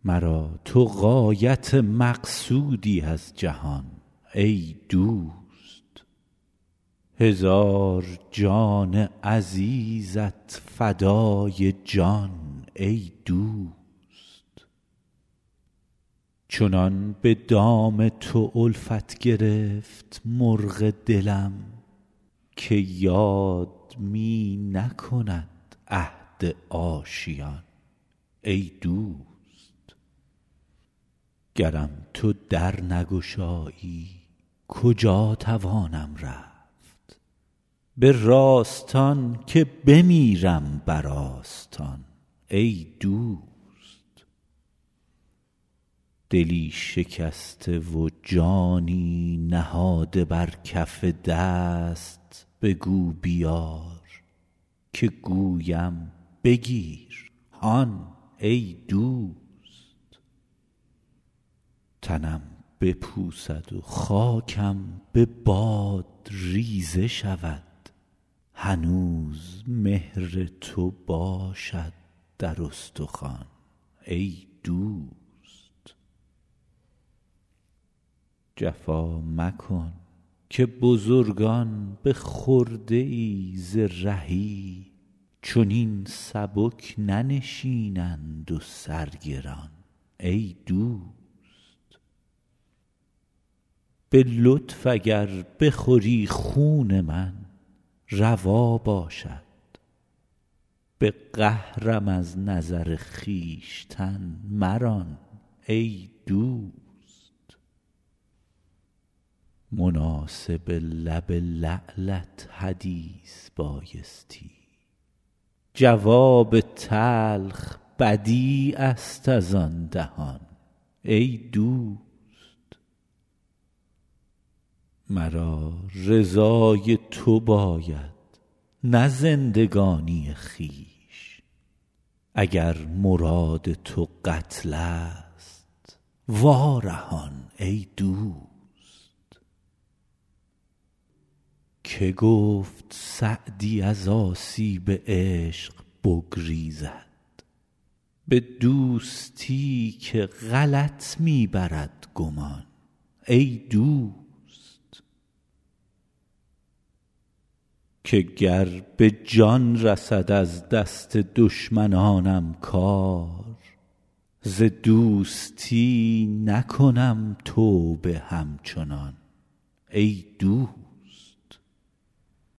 مرا تو غایت مقصودی از جهان ای دوست. هزار جان عزیزت فدای جان ای دوست. چنان به دام تو الفت گرفت مرغ دلم که یاد می نکند عهد آشیان ای دوست. گرم تو در نگشایی کجا توانم رفت، به راستان که بمیرم بر آستان ای دوست. دلی شکسته و جانی نهاده بر کف دست بگو بیار که گویم بگیر هان ای دوست. تنم بپوسد و خاکم به باد ریزه شود، هنوز مهر تو باشد در استخوان ای دوست. جفا مکن که بزرگان به خرده ای ز رهی چنین سبک ننشینند و سرگران ای دوست. به لطف اگر بخوری خون من روا باشد، به قهرم از نظر خویشتن مران ای دوست. مناسب لب لعلت حدیث بایستی، جواب تلخ بدیع است از آن دهان ای دوست. مرا رضای تو باید نه زندگانی خویش، اگر مراد تو قتل است وارهان ای دوست. که گفت سعدی از آسیب عشق بگریزد، به دوستی که غلط می برد گمان ای دوست. که گر به جان رسد از دست دشمنانم کار، ز دوستی نکنم توبه همچنان ای دوست.